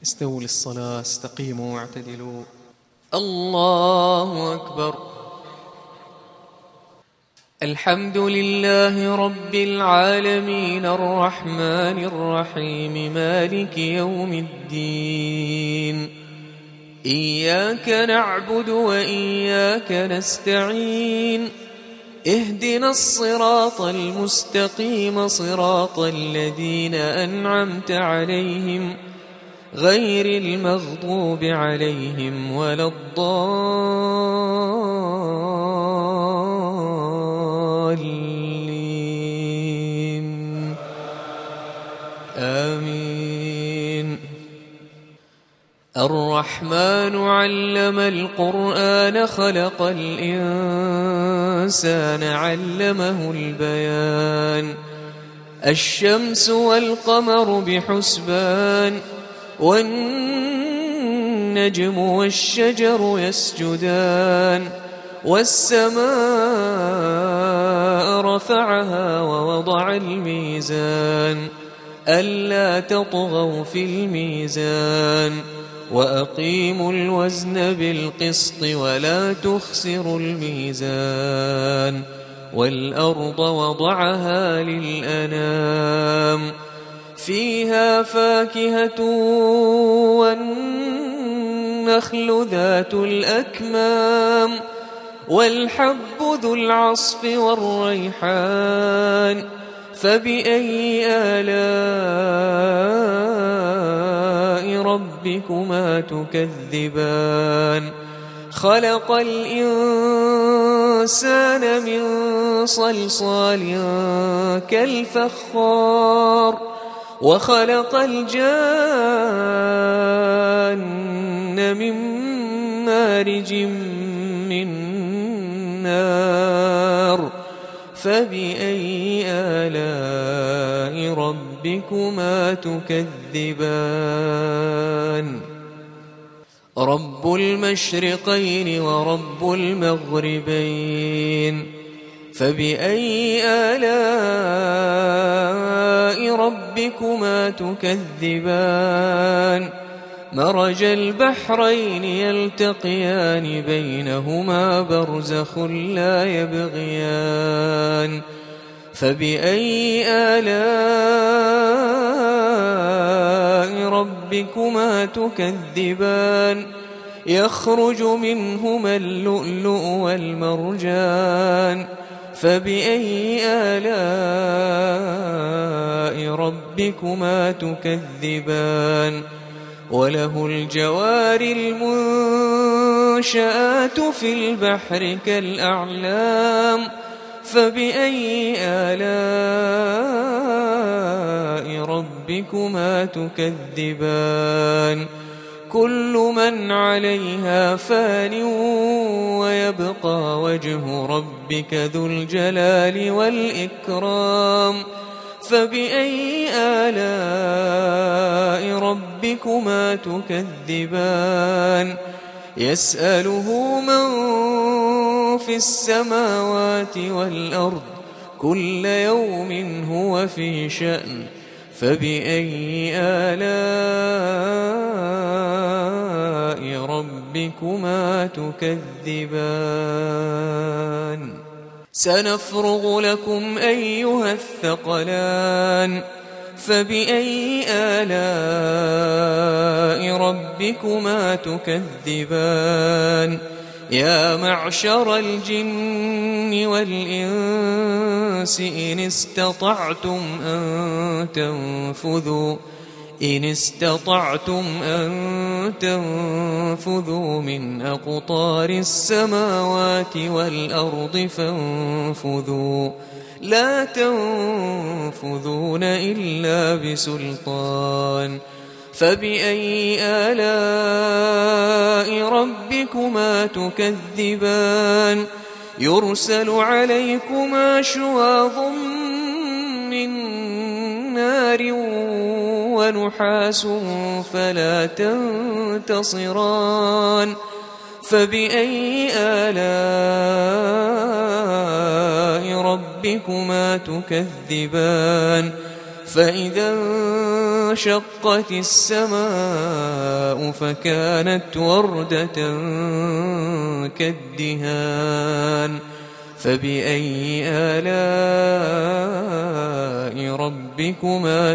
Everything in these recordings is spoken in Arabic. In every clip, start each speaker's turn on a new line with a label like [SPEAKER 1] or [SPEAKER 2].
[SPEAKER 1] استووا للصلاة، استقيموا واعتدلوا. الله أكبر. الحمد لله رب العالمين الرحمن الرحيم مالك يوم الدين. إياك نعبد وإياك نستعين. اهدنا الصراط المستقيم صراط الذين أنعمت عليهم غير المغضوب عليهم ولا الضالين. آمين. الرحمن علم القرآن خلق الإنسان علمه البيان. الشمس والقمر بحسبان والنجم والشجر يسجدان والسماء رفعها ووضع الميزان ألا تطغوا في الميزان وأقيموا الوزن بالقسط ولا تخسروا الميزان والأرض وضعها للأنام فيها فاكهة والنخل ذات الأكمام والحب ذو العصف والريحان فبأي آلاء ربكما تكذبان. خلق الإنسان من صلصال كالفخار وخلق الجان من مارج من نار فبأي آلاء ربكما تكذبان. رب المشرقين ورب المغربين فبأي آلاء ربكما تكذبان. مرج البحرين يلتقيان بينهما برزخ لا يبغيان فبأي آلاء ربكما تكذبان. يخرج منهما اللؤلؤ والمرجان فبأي آلاء ربكما تكذبان. وله الجوار المنشآت في البحر كالأعلام فبأي آلاء ربكما تكذبان. كل من عليها فان ويبقى وجه ربك ذو الجلال والإكرام فبأي آلاء ربكما تكذبان. يسأله من في السماوات والأرض كل يوم هو في شأن فبأي آلاء ربكما تكذبان. سنفرغ لكم أيها الثقلان فبأي آلاء ربكما تكذبان. يا معشر الجن والإنس إن استطعتم أن تنفذوا من أقطار السماوات والأرض فانفذوا لا تنفذون إلا بسلطان فبأي آلاء ربكما تكذبان. يرسل عليكما شواظ من نار ونحاس فلا تنتصران فبأي آلاء ربكما تكذبان. فإذا انشقت السماء فكانت وردة كالدهان فبأي آلاء ربكما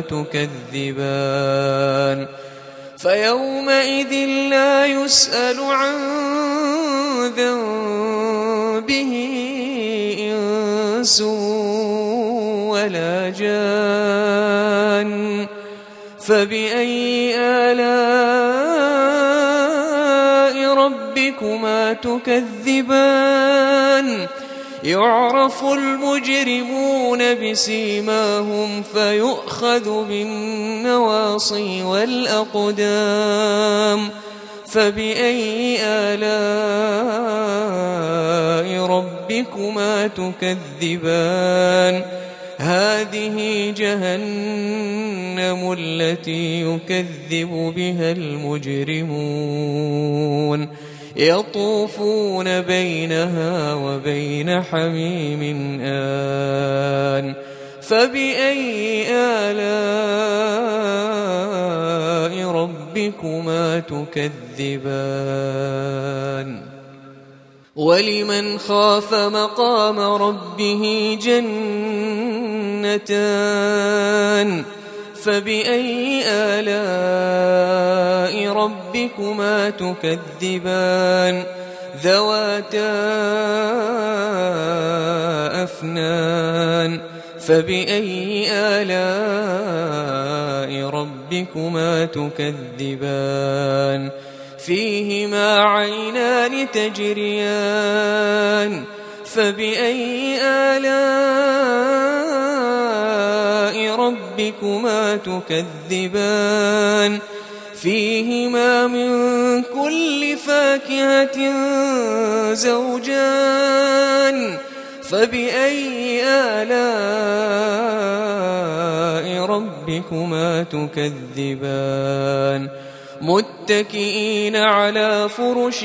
[SPEAKER 1] تكذبان فيومئذ لا يسأل عن ذنبه إنس ولا جان فبأي آلاء ربكما تكذبان يعرف المجرمون بسيماهم فيؤخذ بالنواصي والأقدام فبأي آلاء ربكما تكذبان هذه جهنم التي يكذب بها المجرمون يطوفون بينها وبين حميم آن فبأي آلاء ربكما تكذبان ولمن خاف مقام ربه جنتان فبأي آلاء ربكما تكذبان ذواتا أفنان فبأي آلاء ربكما تكذبان فيهما عينان تجريان فبأي آلاء ربكما تكذبان فيهما من كل فاكهة زوجان فبأي آلاء ربكما تكذبان متكئين على فرش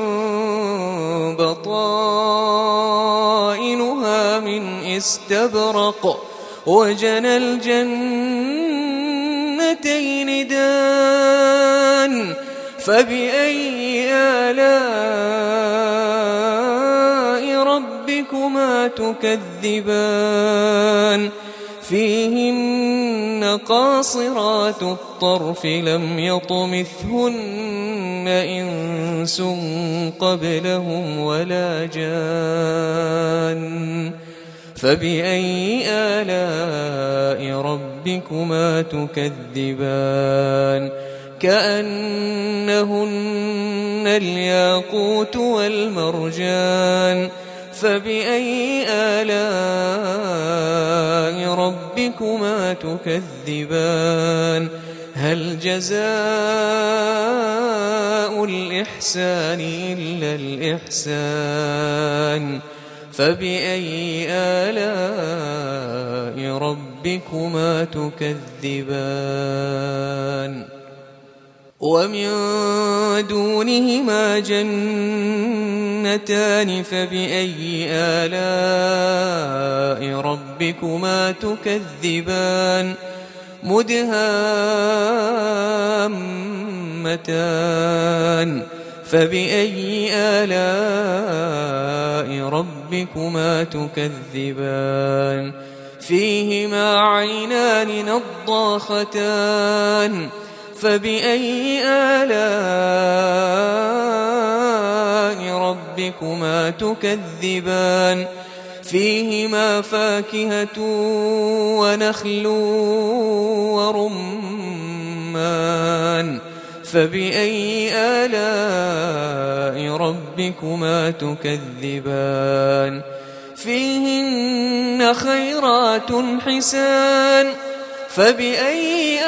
[SPEAKER 1] بطائنها من استبرق وجنى الجنتين دان فبأي آلاء ربكما تكذبان فيهن قاصرات الطرف لم يطمثهن إنس قبلهم ولا جان فبأي آلاء ربكما تكذبان كأنهن الياقوت والمرجان فبأي آلاء ربكما تكذبان هل جزاء الإحسان إلا الإحسان فبأي آلاء ربكما تكذبان ومن دونهما جنتان فبأي آلاء ربكما تكذبان مدهامتان فبأي آلاء ربكما تكذبان فيهما عينان نضاختان فبأي آلاء ربكما تكذبان فيهما فاكهة ونخل ورمان فبأي آلاء ربكما تكذبان فيهن خيرات حسان فبأي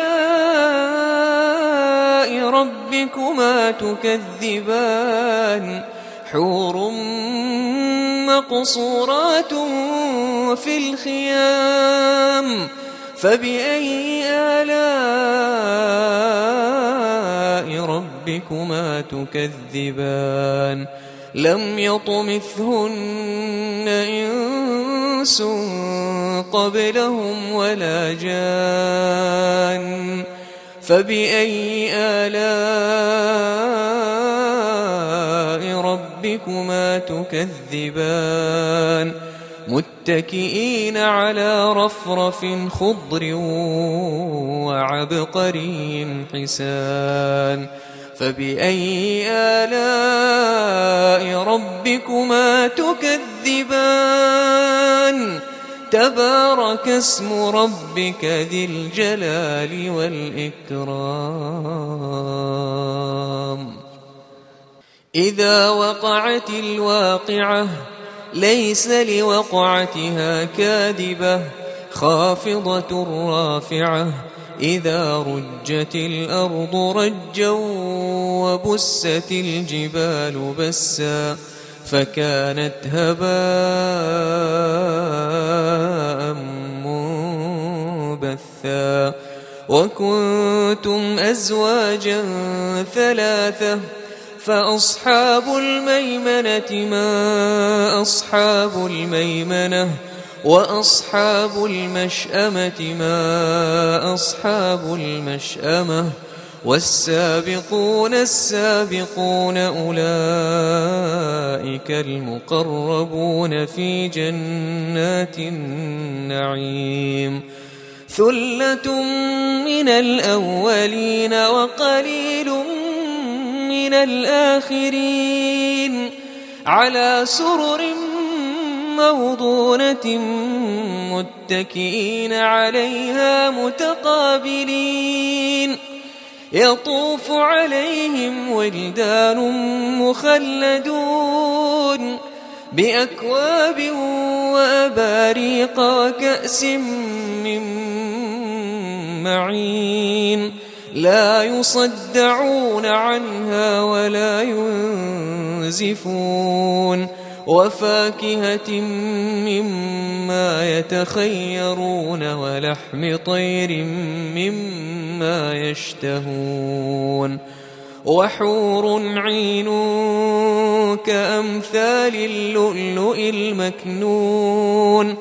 [SPEAKER 1] آلاء ربكما تكذبان حور مقصورات في الخيام فبأي آلاء ربكما تكذبان لم يطمثهن إنس قبلهم ولا جان فبأي آلاء ربكما تكذبان متكئين على رفرف خضر وعبقري حسان فبأي آلاء ربكما تكذبان تبارك اسم ربك ذي الجلال والإكرام إذا وقعت الواقعة ليس لوقعتها كاذبة خافضة رافعة إذا رجت الأرض رجا وبست الجبال بسا فكانت هباء منبثا وكنتم أزواجا ثلاثة فأصحاب الميمنة ما أصحاب الميمنة وأصحاب المشأمة ما أصحاب المشأمة والسابقون السابقون أولئك المقربون في جنات النعيم ثلة من الأولين وقليل من الآخرين على سرر موضونة متكئين عليها متقابلين يطوف عليهم ولدان مخلدون بأكواب وأباريق وكأس من معين لا يصدعون عنها ولا ينزفون وفاكهة مما يتخيرون ولحم طير مما يشتهون وحور عين كأمثال اللؤلؤ المكنون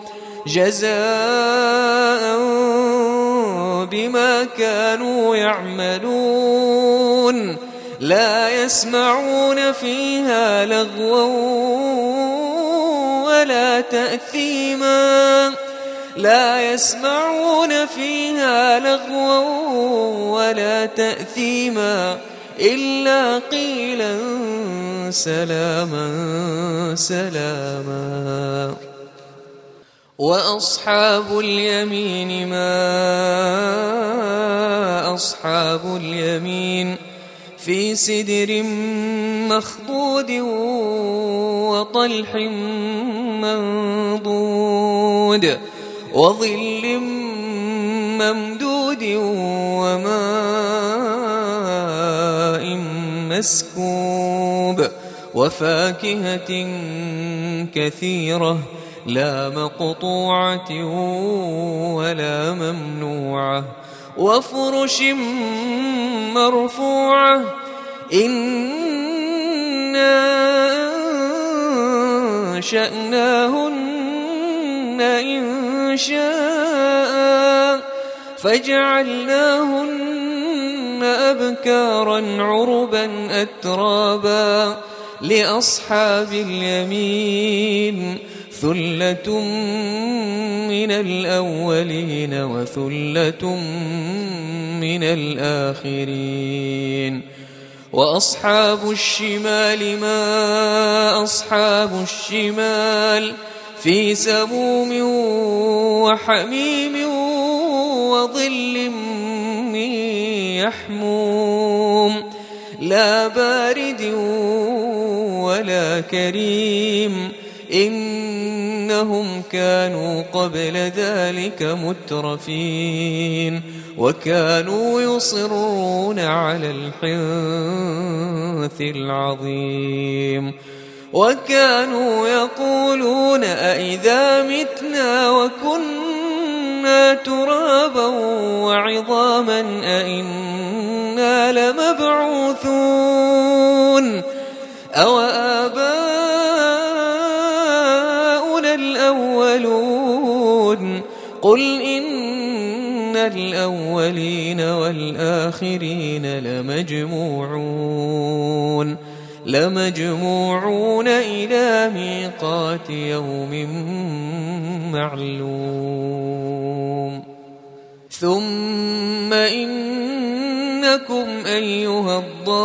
[SPEAKER 1] جزاء بما كانوا يعملون لا يسمعون فيها لغوا ولا تأثيما لا يسمعون فيها لغوا ولا تأثيما إلا قيلا سلاما سلاما وأصحاب اليمين ما أصحاب اليمين في سدر مخضود وطلح منضود وظل ممدود وماء مسكوب وفاكهة كثيرة لا مقطوعة ولا ممنوعة وفرش مرفوعة إنا أنشأناهن إنشاء فجعلناهن أبكارا عربا أترابا لأصحاب اليمين ثلة من الأولين وثلة من الآخرين وأصحاب الشمال ما أصحاب الشمال في سموم وحميم وظل من يحموم لا بارد ولا كريم إنهم كانوا قبل ذلك مترفين وكانوا يصرون على الحنث العظيم وكانوا يقولون أئذا متنا وكنا ترابا وعظاما أئنا لمبعوثون أو آباؤنا الأولون قل إن الأولين والآخرين لمجموعون إلى ميقات يوم معلوم ثم إنكم أيها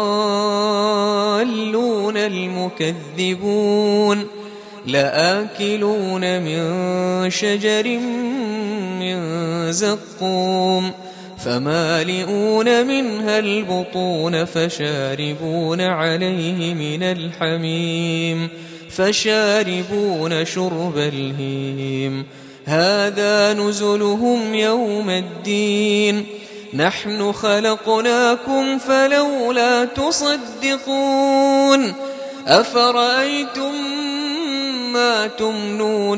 [SPEAKER 1] الضالون المكذبون لآكلون من شجر من زقوم فمالئون منها البطون فشاربون عليه من الحميم فشاربون شرب الهيم هذا نزلهم يوم الدين نحن خلقناكم فلولا تصدقون أفرأيتم ما تمنون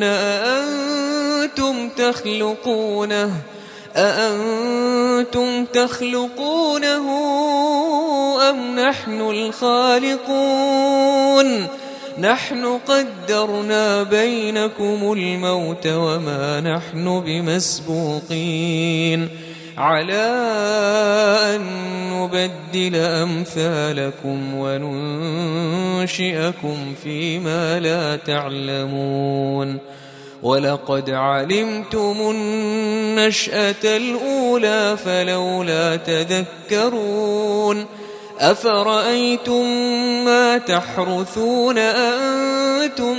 [SPEAKER 1] أأنتم تخلقونه أم نحن الخالقون نحن قدرنا بينكم الموت وما نحن بمسبوقين على أن نبدل أمثالكم وننشئكم فيما لا تعلمون ولقد علمتم النشأة الأولى فلولا تذكرون أفرأيتم ما تحرثون أأنتم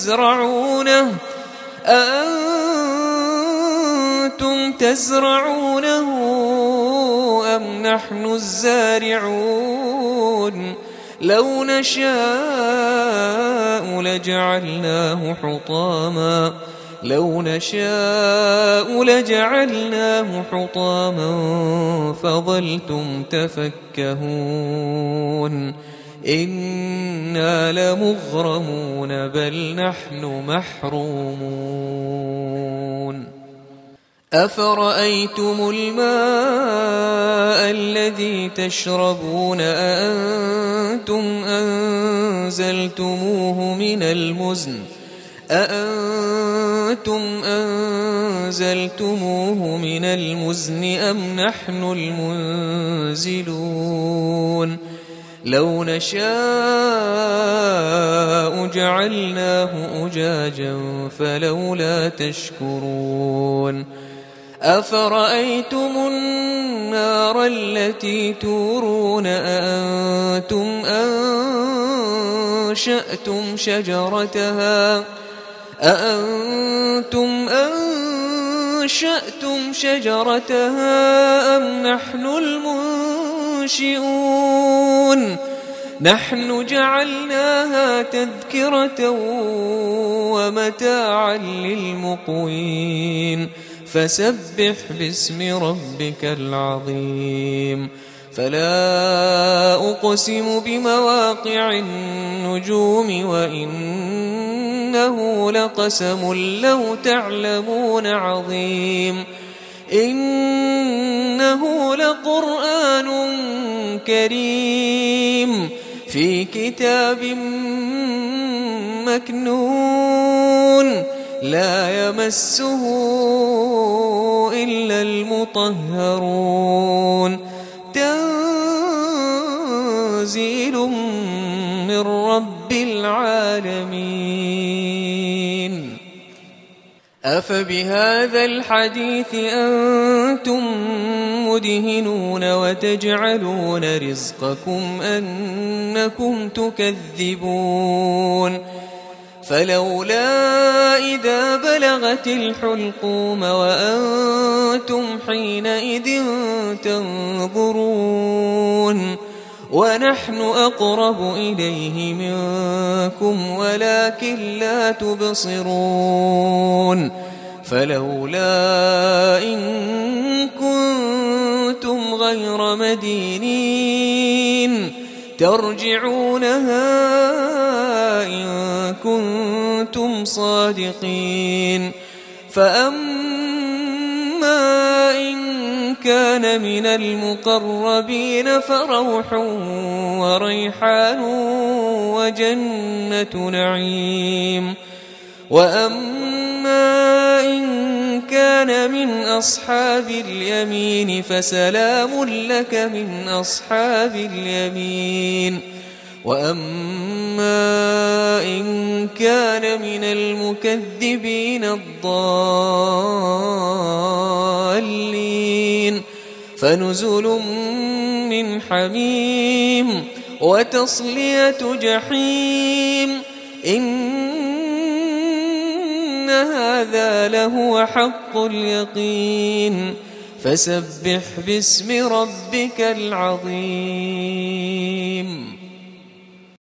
[SPEAKER 1] تزرعونه أم نحن الزارعون لو نشاء لجعلناه حطاما فظلتم تفكهون إنا لمغرمون بل نحن محرومون أفرأيتم الماء الذي تشربون أأنتم أنزلتموه من المزن أم نحن المنزلون لو نشاء جعلناه أجاجا فلولا تشكرون أفرأيتم النار التي تورون أأنتم أنشأتم شجرتها أم نحن المنشئون نحن جعلناها تذكرة ومتاعا للمقوين فسبح باسم ربك العظيم فلا أقسم بمواقع النجوم وإنه لقسم لو تعلمون عظيم إنه لقرآن كريم في كتاب مكنون لا يمسه إلا المطهرون تنزيل من رب العالمين أفبهذا الحديث أنتم مدهنون وتجعلون رزقكم أنكم تكذبون فلولا إذا بلغت الحلقوم وأنتم حينئذ تنظرون ونحن أقرب إليه منكم ولكن لا تبصرون فلولا إن كنتم غير مدينين ترجعونها إن كنتم صادقين فأما إن كان من المقربين فروح وريحان وجنة نعيم وأما إن كان من أصحاب اليمين فسلام لك من أصحاب اليمين وأما إن كان من المكذبين الضالين فنزل من حميم وتصلية جحيم إن هذا لهو حق اليقين فسبح باسم ربك العظيم